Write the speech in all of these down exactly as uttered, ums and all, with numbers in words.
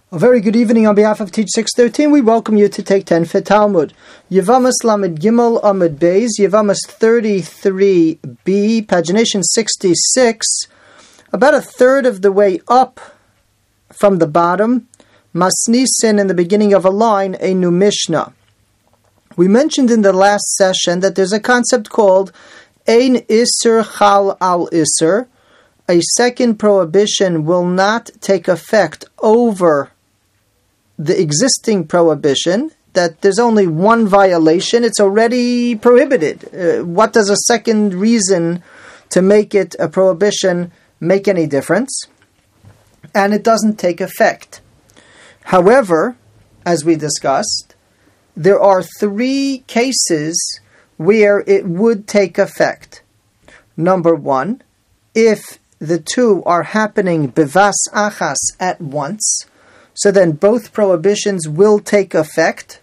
A very good evening on behalf of Teach six thirteen. We welcome you to take ten for Talmud. Yevamos Lamed Gimel Amud Beis, Yevamos thirty-three b, pagination sixty-six, about a third of the way up from the bottom, Masnisin in the beginning of a line, a new Mishnah. We mentioned in the last session that there's a concept called Ein Isser Chal Al Isser. A second prohibition will not take effect over the existing prohibition, that there's only one violation, it's already prohibited. Uh, what does a second reason to make it a prohibition make any difference? And it doesn't take effect. However, as we discussed, there are three cases where it would take effect. Number one, if the two are happening bivas achas at once, so then both prohibitions will take effect.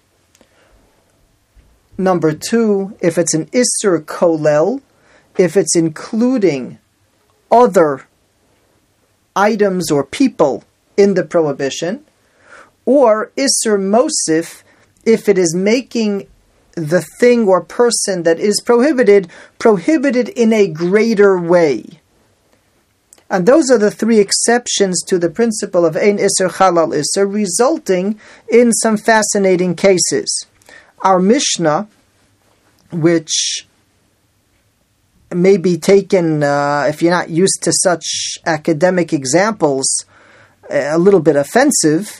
Number two, if it's an Isser Kolel, if it's including other items or people in the prohibition, or Isser Mosif, if it is making the thing or person that is prohibited, prohibited in a greater way. And those are the three exceptions to the principle of Ein Isser Chal Al Isser, resulting in some fascinating cases. Our Mishnah, which may be taken, uh, if you're not used to such academic examples, a little bit offensive,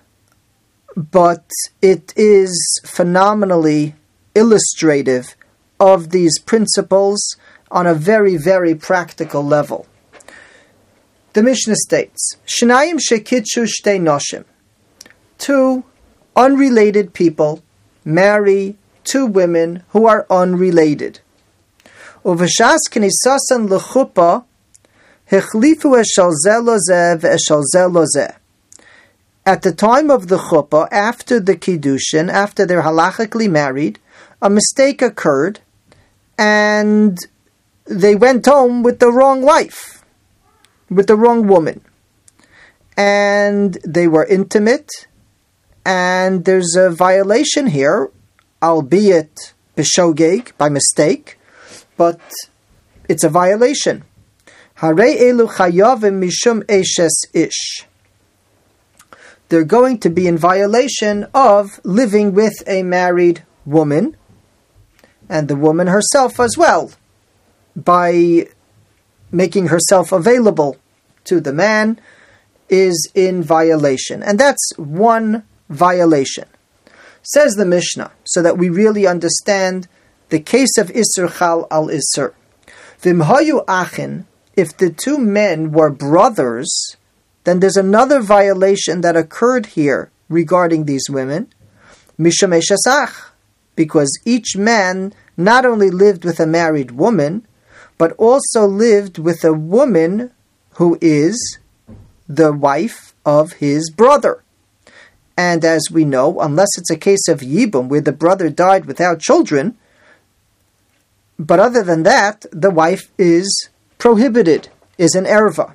but it is phenomenally illustrative of these principles on a very, very practical level. The Mishnah states, Shnayim shekitshu shtei noshim. Two unrelated people marry two women who are unrelated. Uvashas knisasan lechuppah hechlifu eshal zeh lo zeh ve'eshal zeh lo zeh. At the time of the chuppah, after the kiddushin, after they're halachically married, a mistake occurred, and they went home with the wrong wife. With the wrong woman, and they were intimate, and there's a violation here, albeit b'shogeg, by mistake, but it's a violation. Harei elu chayavim mishum eshes ish. They're going to be in violation of living with a married woman, and the woman herself as well, by making herself available to the man, is in violation. And that's one violation. Says the Mishnah, so that we really understand the case of Isser Chal Al Isser. V'imhayu achin, if the two men were brothers, then there's another violation that occurred here regarding these women. Mishum eshasach, because each man not only lived with a married woman, but also lived with a woman who is the wife of his brother. And as we know, unless it's a case of Yibum, where the brother died without children, but other than that, the wife is prohibited, is an erva.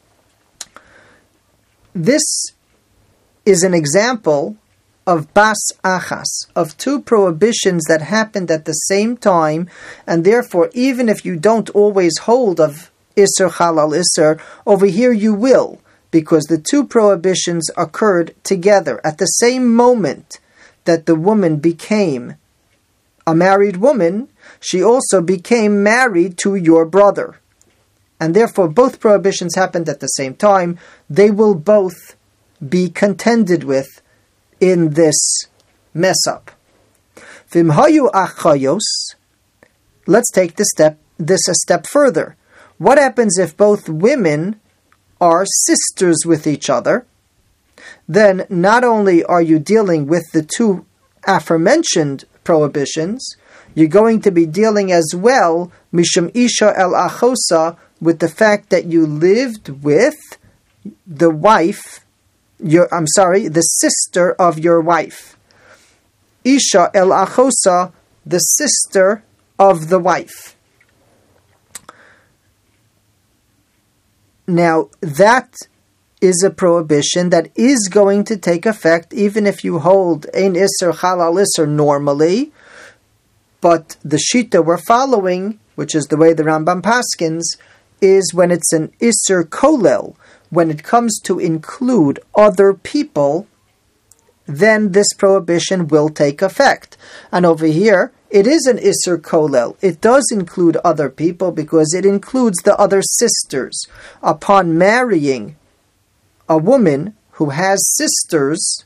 This is an example of bas achas, of two prohibitions that happened at the same time, and therefore, even if you don't always hold of Isser Chal Al Isser, over here you will, because the two prohibitions occurred together at the same moment that the woman became a married woman. She also became married to your brother, and therefore both prohibitions happened at the same time. They will both be contended with in this mess up. V'imhayu achayos. Let's take this step this a step further. What happens if both women are sisters with each other? Then not only are you dealing with the two aforementioned prohibitions, you're going to be dealing as well, mishum isha el achosa, with the fact that you lived with the wife, your I'm sorry, the sister of your wife. Isha el achosa, the sister of the wife. Now, that is a prohibition that is going to take effect even if you hold Ein Isser Halal Isser normally, but the Shita we're following, which is the way the Rambam paskins, is when it's an Isser Kolel, when it comes to include other people, then this prohibition will take effect. And over here, it is an Isser Kolel. It does include other people because it includes the other sisters. Upon marrying a woman who has sisters,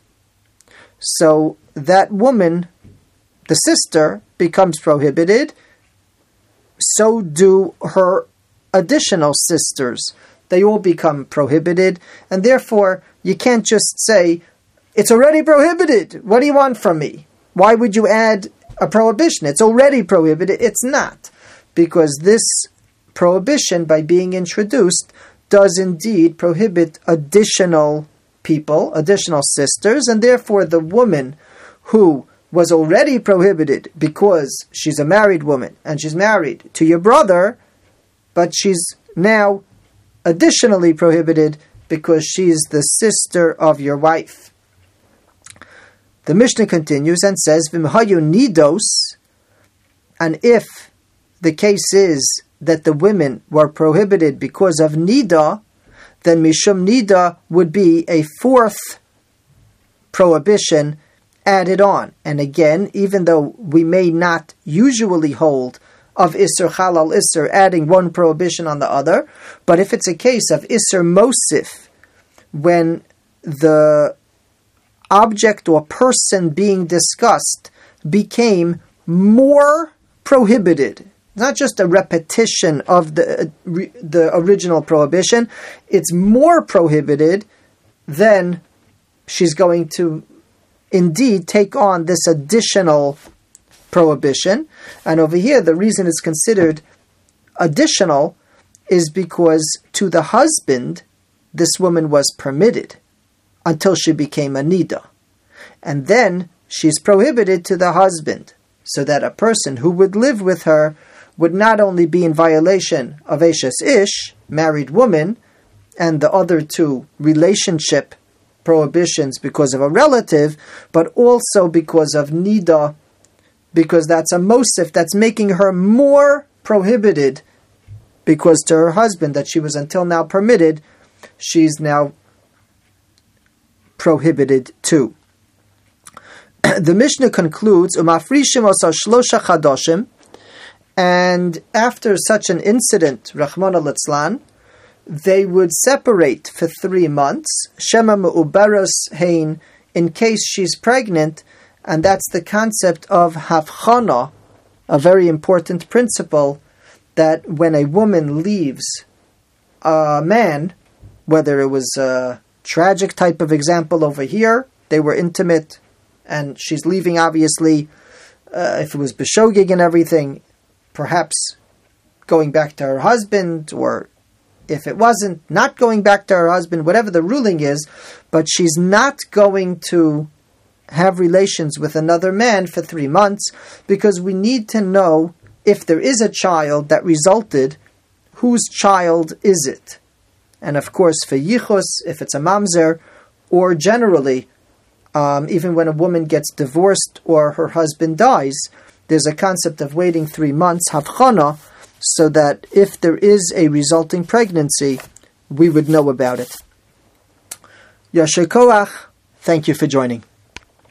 so that woman, the sister, becomes prohibited. So do her additional sisters. They all become prohibited, and therefore you can't just say, it's already prohibited. What do you want from me? Why would you add a prohibition? It's already prohibited. It's not. Because this prohibition, by being introduced, does indeed prohibit additional people, additional sisters, and therefore the woman who was already prohibited because she's a married woman and she's married to your brother, but she's now additionally prohibited because she's the sister of your wife. The Mishnah continues and says, V'mhayu nidos, and if the case is that the women were prohibited because of nida, then mishum nida would be a fourth prohibition added on. And again, even though we may not usually hold of Isser Halal Isser, adding one prohibition on the other, but if it's a case of Isser Mosif, when the object or person being discussed became more prohibited, not just a repetition of the, the original prohibition, it's more prohibited, then she's going to indeed take on this additional prohibition. And over here, the reason it's considered additional is because to the husband, this woman was permitted until she became a nida. And then she's prohibited to the husband, so that a person who would live with her would not only be in violation of Eshes Ish, married woman, and the other two relationship prohibitions because of a relative, but also because of nida, because that's a mosif that's making her more prohibited, because to her husband that she was until now permitted, she's now prohibited too. The Mishnah concludes, Umafrishim osa shlosha chadoshim, and after such an incident, Rahman al-Litzlan, they would separate for three months, Shema me'uberos hein, in case she's pregnant, and that's the concept of havchana, a very important principle, that when a woman leaves a man, whether it was a tragic type of example over here, they were intimate, and she's leaving obviously, uh, if it was b'shogig and everything, perhaps going back to her husband, or if it wasn't, not going back to her husband, whatever the ruling is, but she's not going to have relations with another man for three months, because we need to know if there is a child that resulted, whose child is it? And of course, for yichus, if it's a mamzer, or generally, um, even when a woman gets divorced or her husband dies, there's a concept of waiting three months, havchana, so that if there is a resulting pregnancy, we would know about it. Yasher koach, thank you for joining.